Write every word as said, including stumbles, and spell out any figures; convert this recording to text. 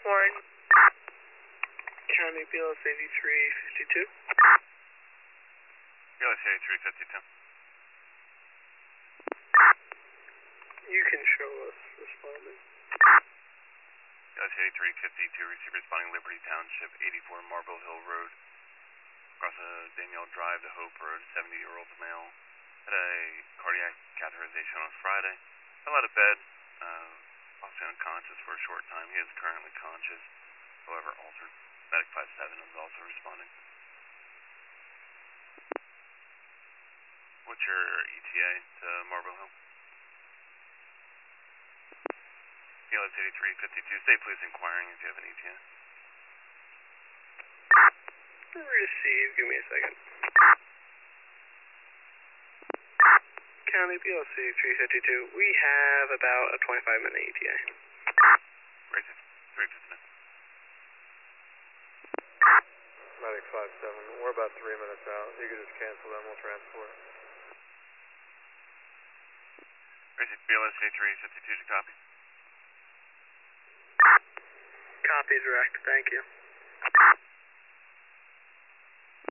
Warren. County B L S eighty-three fifty-two. B L S eighty-three fifty-two. You can show us responding. B L S eighty-three fifty-two, receive responding Liberty Township, eighty-four Marble Hill Road. Across a Danielle Drive to Hope Road, seventy-year-old male. Had a cardiac catheterization on Friday. Fell out of bed, uh, also unconscious for a short time. He is currently conscious, however altered. Medic five seven is also responding. What's your E T A to Marble Hill? B L S eighty-three fifty-two, state police inquiring if you have an E T A. Receive, give me a second. County B L S eighty-three fifty-two, we have about a twenty-five minute E T A. Racing, three fifty-nine. Medic five seven, we're about three minutes out. You can just cancel them, we'll transport. Racing, B L S eighty-three fifty-two to copy. Copy, direct, thank you.